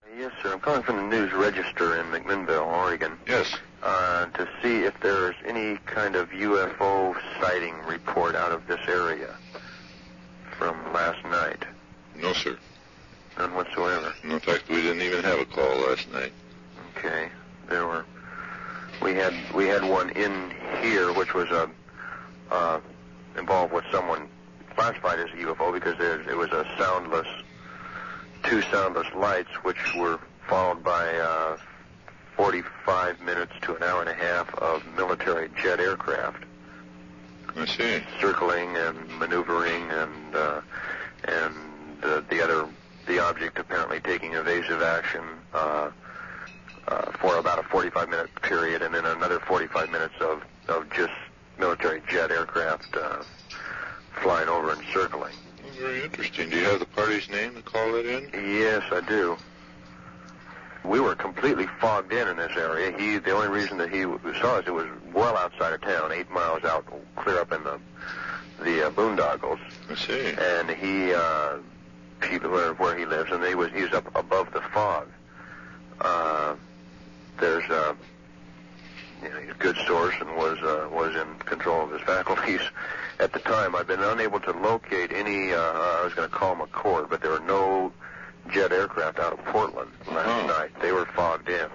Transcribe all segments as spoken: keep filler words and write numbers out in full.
Yes, sir. I'm calling from the News Register in McMinnville, Oregon. Yes. Uh, to see if there's any kind of U F O sighting report out of this area from last night. No, sir. None whatsoever. In fact, we didn't even have a call last night. Okay. There were. We had we had one in here, which was a uh, involved with someone classified as a U F O because there, it was a soundless, two soundless lights, which were followed by uh, forty-five minutes to an hour and a half of military jet aircraft. I see. Circling and maneuvering, and uh, and uh, the other the object apparently taking evasive action uh, uh, for about a forty-five minute period, and then another forty-five minutes of of just military jet aircraft uh, flying over and circling. Well, very interesting. Do you have the party's name to call it in? Yes, I do. We were completely fogged in in this area. He, the only reason that he saw us, it was well outside of town, eight miles out, clear up in the the uh, boondoggles. I see. And he, uh, he where, where he lives, and he was he was up above the fog. Uh, there's a, you know, he's a good source and was uh, was in control of his faculties at the time. I've been unable to locate any. Uh, I was going to call McCord, but there were no jet aircraft out of Portland last oh. night. They were fogged in.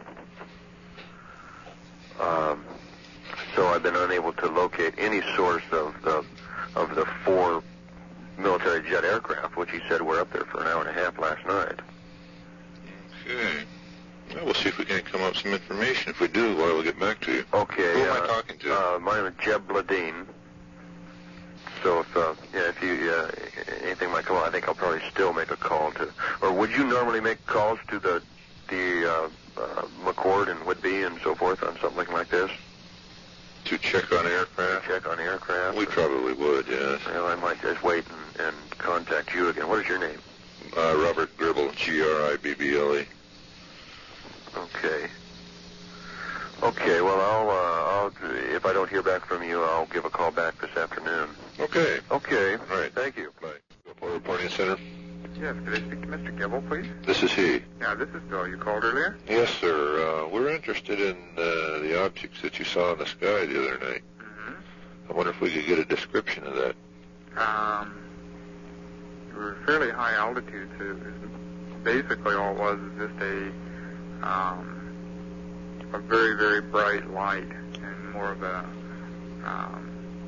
Um, so I've been unable to locate any source of the of the four military jet aircraft, which he said were up there for an hour and a half last night. Okay. Well, we'll see if we can come up with some information. If we do, well, we'll get back to you. Okay. Who am uh, I talking to? Uh, my name is Jeb Bladine. So if uh, yeah, if you uh, anything might come on, I think I'll probably still make a call to. Or would you normally make calls to the the uh, uh, McCord and Whitby and so forth on something like this? To check on aircraft? Check on aircraft. We or, probably would, yes. Well, I might just wait and, and contact you again. What is your name? Uh, Robert Gribble, G R I B B L E. Okay. Okay. Well, I'll uh, I'll if I don't hear back from you, I'll give a call back this afternoon. Okay. Okay. All right. Thank you. Bye. Report Reporting Center. Yes, could I speak to Mister Gibble, please? This is he. Yeah, this is Bill. You called earlier? Yes, sir. Uh, we're interested in uh, the objects that you saw in the sky the other night. Mm-hmm. I wonder if we could get a description of that. Um, they were fairly high altitude, so it was basically all it was is just a, um, a very, very bright light and more of a, um,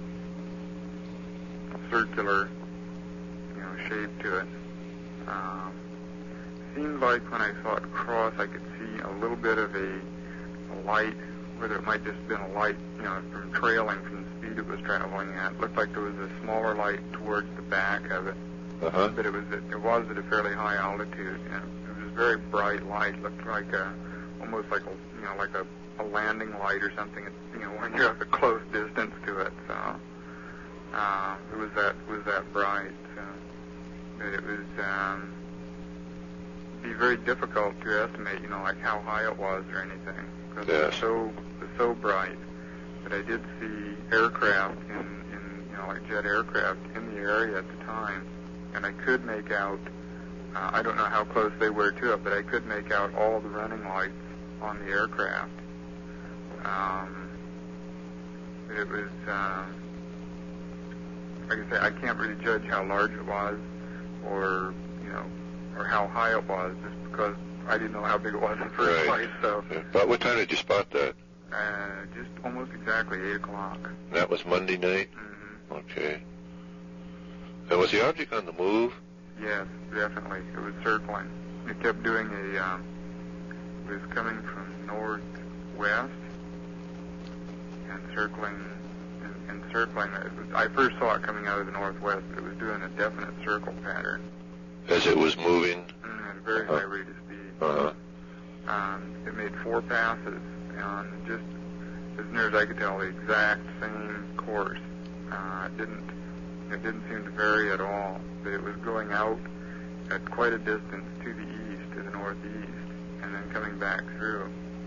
circular, you know, shape to it. Um, seemed like when I saw it cross, I could see a little bit of a, a light, whether it might just have been a light, you know, from trailing from the speed it was traveling at. It looked like there was a smaller light towards the back of it, Uh-huh. but it was at, it was at a fairly high altitude, and it was a very bright light. Looked like a almost like a you know like a, a landing light or something. You know, when you're at a close distance to it, so uh, it was that was that bright. So. But it was um, be very difficult to estimate, you know, like how high it was or anything, because yes. it was so it was so bright. But I did see aircraft in, in, you know, like jet aircraft in the area at the time, and I could make out. Uh, I don't know how close they were to it, but I could make out all the running lights on the aircraft. Um, but it was, um, like I say, I can't really judge how large it was, or you know, or how high it was, just because I didn't know how big it was in the first Right. place. So, Yeah. About what time did you spot that? uh, just almost exactly eight o'clock. That was Monday night? Mm-hmm. Okay. And was the object on the move? Yes, definitely. It was circling. It kept doing a. Um, it was coming from northwest and circling and, and circling. It was, I first saw it coming out of the northwest, but it was doing a definite circle pattern. As it was moving? Mm, at a very Uh-huh. high rate of speed. Uh-huh. Um, it made four passes on just, as near as I could tell, the exact same course. Uh, it didn't, it didn't seem to vary at all. But it was going out at quite a distance to the east, to the northeast, and then coming back through.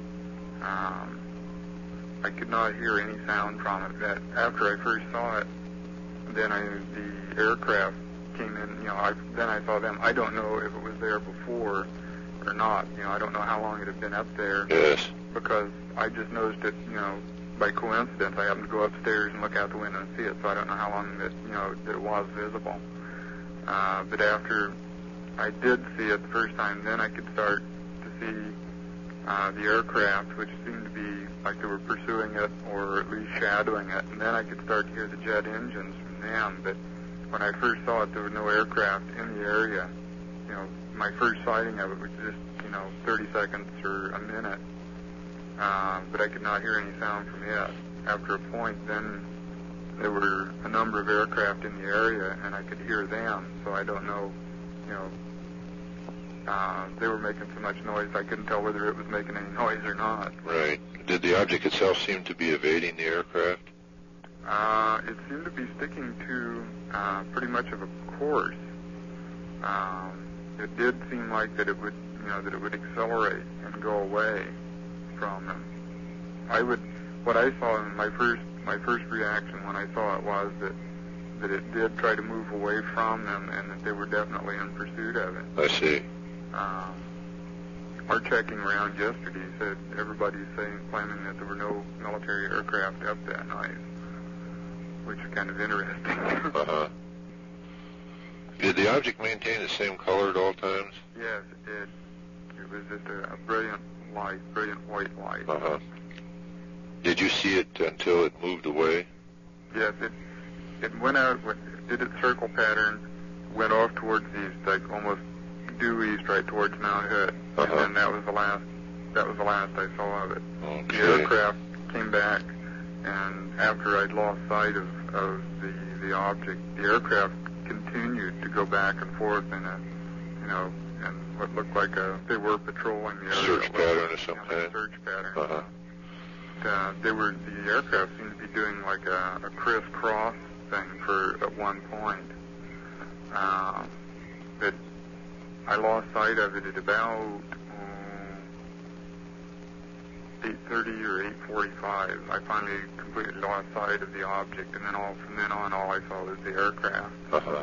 Um, I could not hear any sound from it. That after I first saw it, then I, the aircraft came in. You know, I, then I saw them. I don't know if it was there before or not. You know, I don't know how long it had been up there. Yes. Because I just noticed it, you know, by coincidence. I happened to go upstairs and look out the window and see it, so I don't know how long that, you know, that it was visible. Uh, but after I did see it the first time, then I could start to see uh, the aircraft, which seemed to be like they were pursuing it or at least shadowing it. And then I could start to hear the jet engines from them. But when I first saw it, there were no aircraft in the area. You know, my first sighting of it was just, you know, thirty seconds or a minute. Uh, but I could not hear any sound from it. After a point, then there were a number of aircraft in the area, and I could hear them. So I don't know, you know, uh, they were making so much noise, I couldn't tell whether it was making any noise or not. Right. Did the object itself seem to be evading the aircraft? Uh, it seemed to be sticking to uh, pretty much of a course. Um, it did seem like that it would, you know, that it would accelerate and go away from them. I would, what I saw in my first, my first reaction when I saw it was that, that it did try to move away from them and that they were definitely in pursuit of it. I see. Um, our checking around yesterday said everybody's saying, claiming that there were no military aircraft up that night, which is kind of interesting. Uh-huh. Did the object maintain the same color at all times? Yes, it did. It was just a, a brilliant light, brilliant white light. Uh-huh. Did you see it until it moved away? Yes, it it went out, it did its circle pattern, went off towards east, like almost due east, right towards Mount Hood, uh-huh. and then that was the last. That was the last I saw of it. Okay. The aircraft came back, and after I'd lost sight of, of the the object, the aircraft continued to go back and forth in a, you know, in what looked like a, they were patrolling the area. Search pattern or some kind? Search pattern. Uh-huh. Uh, they were, the aircraft seemed to be doing like a, a crisscross thing for, at one point. Uh, but I lost sight of it at about um, eight thirty or eight forty-five. I finally completely lost sight of the object, and then all from then on, all I saw was the aircraft. Uh-huh.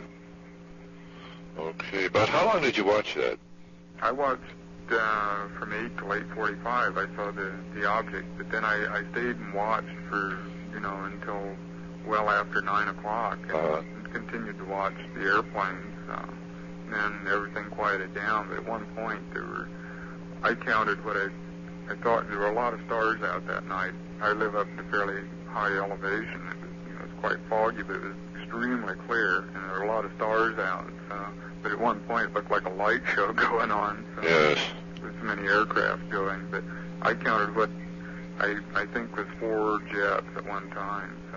Okay. About how long did you watch that? I watched uh, from eight till eight forty-five. I saw the the object, but then I, I stayed and watched for, you know, until well after nine o'clock, and, uh-huh. and continued to watch the airplanes. Uh, and then everything quieted down. But at one point, there were, I counted what I I thought there were a lot of stars out that night. I live up at a fairly high elevation. It was, you know, it was quite foggy, but it was extremely clear, and there were a lot of stars out. So, but at one point, it looked like a light show going on. So yes. With so many aircraft going, but I counted what I I think was four jets at one time. So,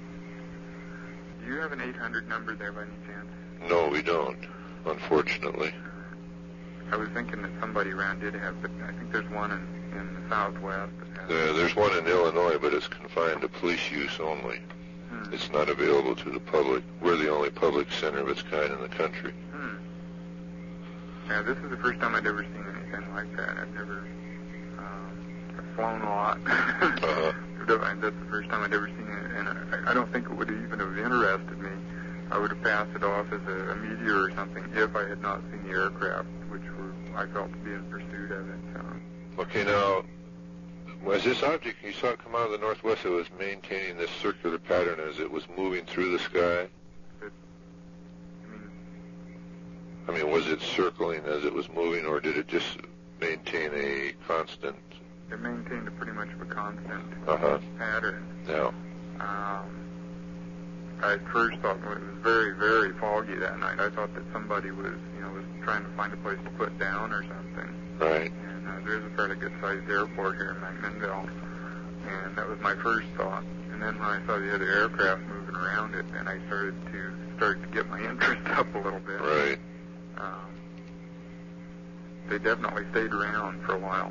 do you have an eight hundred number there by any chance? No, we don't, unfortunately. I was thinking that somebody around did have, but I think there's one in, in the southwest. That has Uh, there's one in Illinois, but it's confined to police use only. Hmm. It's not available to the public. We're the only public center of its kind in the country. Hmm. Yeah, this is the first time I'd ever seen anything like that. I've never, um, I've flown a lot. uh-huh. That's the first time I'd ever seen it, and I, I don't think it would even have interested me. I would have passed it off as a, a meteor or something if I had not seen the aircraft, which were, I felt to be in pursuit of it. So. Okay, now, was this object, you saw it come out of the northwest, it was maintaining this circular pattern as it was moving through the sky? But, I mean, I mean, was it circling as it was moving, or did it just maintain a constant? it maintained a pretty much of a constant Uh-huh. pattern. Yeah. Um, I first thought it was very, very foggy that night. I thought that somebody was, you know, was trying to find a place to put down or something. Right. And uh, there's a fairly good-sized airport here in McMinnville, and that was my first thought. And then when I saw the other aircraft moving around it, and I started to started to get my interest up a little bit. Right. Um, they definitely stayed around for a while.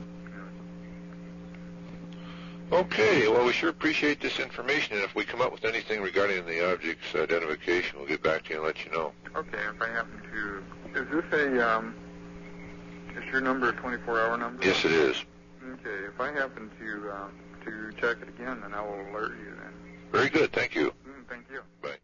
Okay, well, we sure appreciate this information, and if we come up with anything regarding the object's identification, we'll get back to you and let you know. Okay, if I happen to... Is this a... Um, is your number a twenty-four hour number? Yes, it is. Okay, if I happen to uh, to check it again, then I will alert you then. Very good, thank you. Mm, thank you. Bye.